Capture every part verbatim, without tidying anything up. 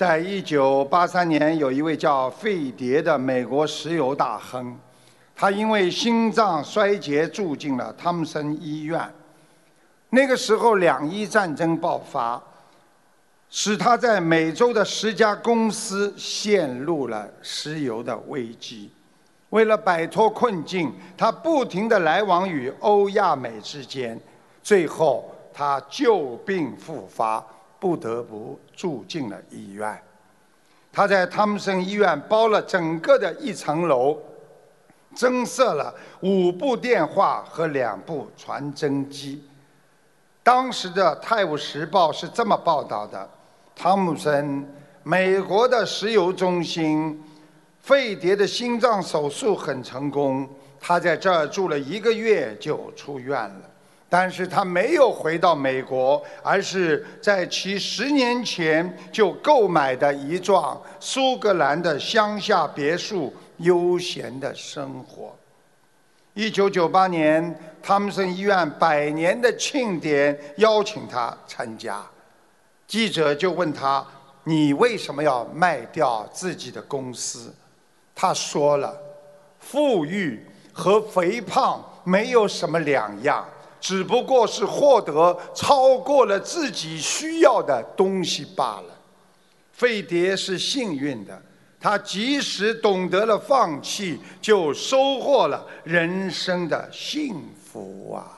在一九八三年，有一位叫费蝶的美国石油大亨，他因为心脏衰竭住进了汤姆森医院。那个时候，两伊战争爆发，使他在美洲的十家公司陷入了石油的危机。为了摆脱困境，他不停地来往于欧亚美之间，最后他旧病复发，不得不住进了医院。他在汤姆森医院包了整个的一层楼，增设了五部电话和两部传真机。当时的《泰晤士报》是这么报道的：汤姆森，美国的石油中心，费蝶的心脏手术很成功，他在这儿住了一个月就出院了。但是他没有回到美国，而是在其十年前就购买的一幢苏格兰的乡下别墅悠闲的生活。一九九八年，汤姆森医院百年的庆典邀请他参加，记者就问他：“你为什么要卖掉自己的公司？”他说了：“富裕和肥胖没有什么两样，只不过是获得超过了自己需要的东西罢了。”费蝶是幸运的，他即使懂得了放弃，就收获了人生的幸福啊！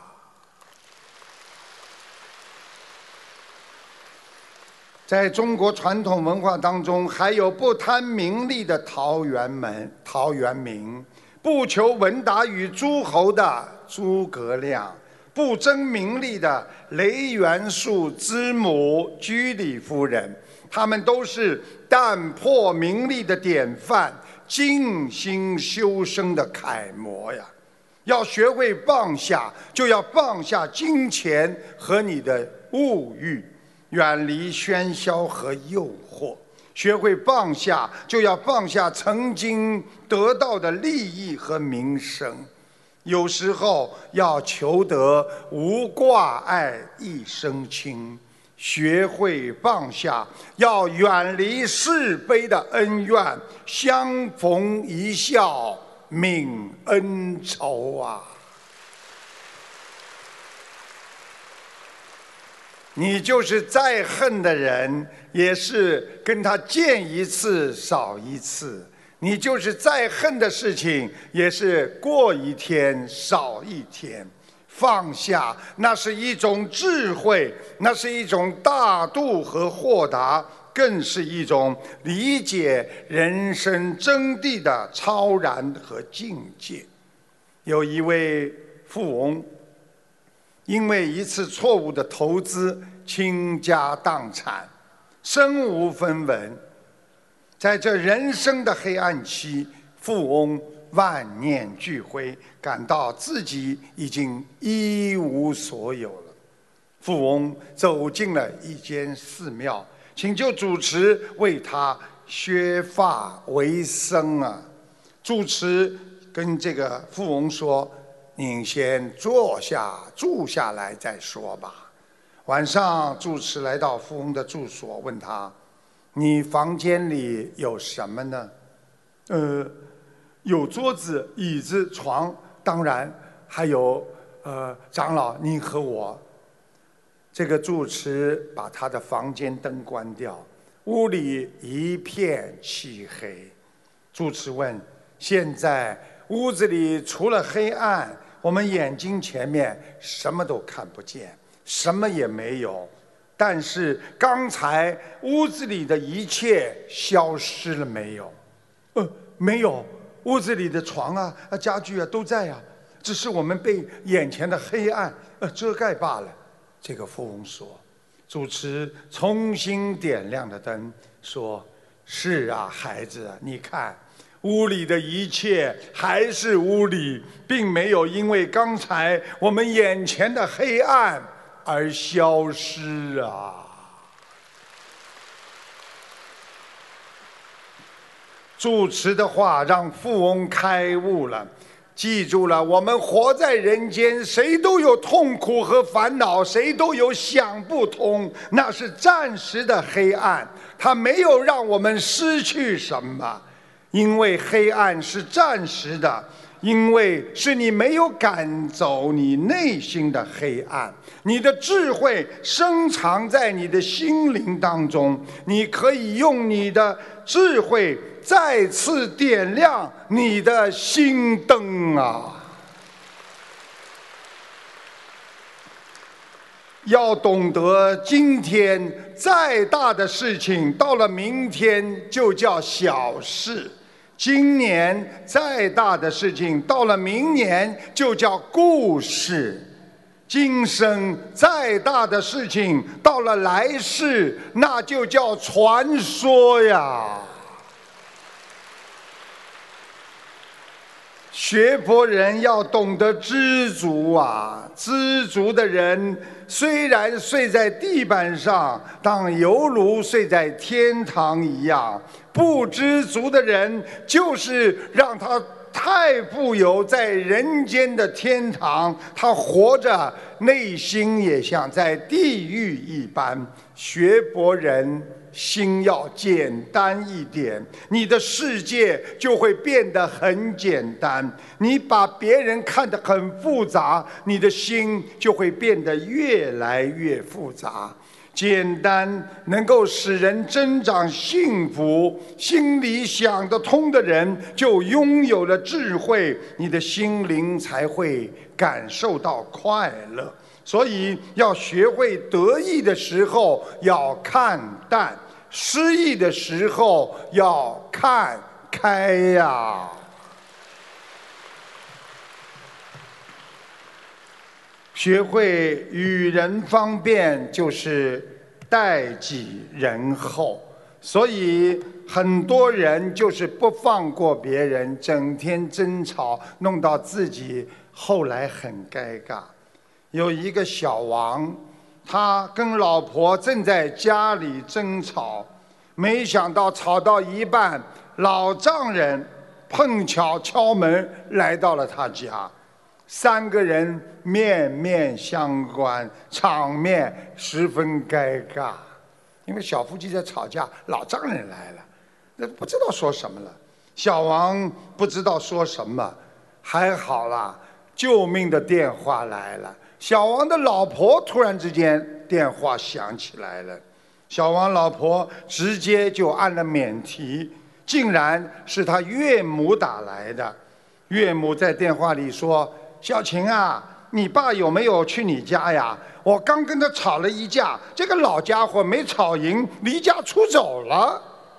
在中国传统文化当中，还有不贪名利的陶渊明、陶渊明，不求闻达于诸侯的诸葛亮，不争名利的雷元素之母居里夫人，他们都是淡泊名利的典范，静心修身的楷模呀！要学会放下，就要放下金钱和你的物欲，远离喧嚣和诱惑。学会放下，就要放下曾经得到的利益和名声。有时候要求得无挂碍一身轻，学会放下，要远离是非的恩怨，相逢一笑泯恩仇啊！你就是再恨的人，也是跟他见一次少一次；你就是再恨的事情，也是过一天少一天。放下，那是一种智慧，那是一种大度和豁达，更是一种理解人生真谛的超然和境界。有一位富翁，因为一次错误的投资，倾家荡产，身无分文。在这人生的黑暗期，富翁万念俱灰，感到自己已经一无所有了。富翁走进了一间寺庙，请求主持为他削发为僧啊。主持跟这个富翁说：“您先坐下，住下来再说吧。”晚上，住持来到富翁的住所，问他：“你房间里有什么呢？”“呃，有桌子、椅子、床，当然还有呃，长老您和我。”这个住持把他的房间灯关掉，屋里一片漆黑。住持问：“现在屋子里除了黑暗，我们眼睛前面什么都看不见，什么也没有。但是刚才屋子里的一切消失了没有？”“呃，没有，屋子里的床啊、家具啊都在啊，只是我们被眼前的黑暗呃遮盖罢了。”这个富翁说。主持重新点亮了灯，说：“是啊，孩子，你看，屋里的一切还是屋里，并没有因为刚才我们眼前的黑暗而消失啊。”主持的话让富翁开悟了， 记住了，我们活在人间，谁都有痛苦和烦恼，谁都有想不通，那是暂时的黑暗，它没有让我们失去什么，因为黑暗是暂时的，因为是你没有赶走你内心的黑暗。你的智慧深藏在你的心灵当中，你可以用你的智慧再次点亮你的心灯啊！要懂得，今天再大的事情，到了明天就叫小事；今年再大的事情，到了明年就叫故事；今生再大的事情，到了来世那就叫传说呀！学佛人要懂得知足啊！知足的人虽然睡在地板上，但犹如睡在天堂一样；不知足的人，就是让他太富有，在人间的天堂，他活着内心也像在地狱一般。学佛人心要简单一点，你的世界就会变得很简单。你把别人看得很复杂，你的心就会变得越来越复杂。简单能够使人增长幸福，心里想得通的人就拥有了智慧，你的心灵才会感受到快乐。所以要学会得意的时候要看淡，失意的时候要看开呀！学会与人方便，就是待己仁厚。所以很多人就是不放过别人，整天争吵，弄到自己后来很尴尬。有一个小王，他跟老婆正在家里争吵，没想到吵到一半，老丈人碰巧敲门来到了他家，三个人面面相观，场面十分尴尬。因为小夫妻在吵架，老丈人来了，那不知道说什么了。小王不知道说什么，还好啦，救命的电话来了。小王的老婆突然之间电话响起来了，小王老婆直接就按了免提，竟然是他岳母打来的。岳母在电话里说：“小琴啊，你爸有没有去你家呀？我刚跟他吵了一架，这个老家伙没吵赢，离家出走了。”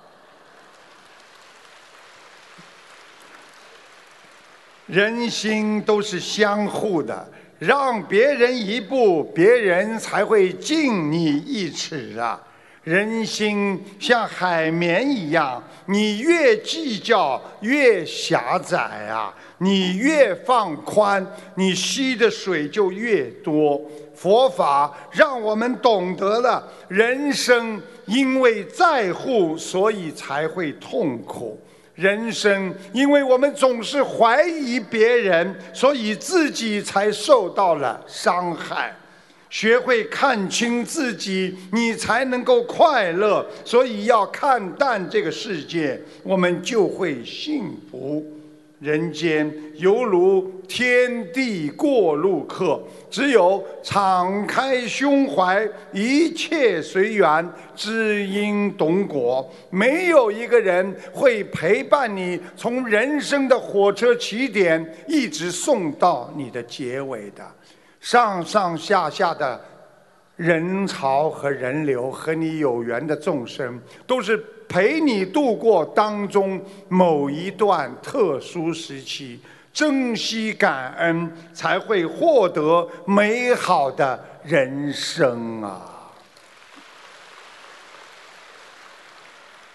人心都是相互的，让别人一步，别人才会敬你一尺啊！人心像海绵一样，你越计较越狭窄啊，你越放宽，你吸的水就越多。佛法让我们懂得了，人生因为在乎，所以才会痛苦。人生因为我们总是怀疑别人，所以自己才受到了伤害。学会看清自己，你才能够快乐。所以要看淡这个世界，我们就会幸福。人间犹如天地过路客，只有敞开胸怀，一切随缘，知因懂果。没有一个人会陪伴你从人生的火车起点一直送到你的结尾的。上上下下的人潮和人流，和你有缘的众生，都是陪你度过当中某一段特殊时期。珍惜感恩，才会获得美好的人生啊！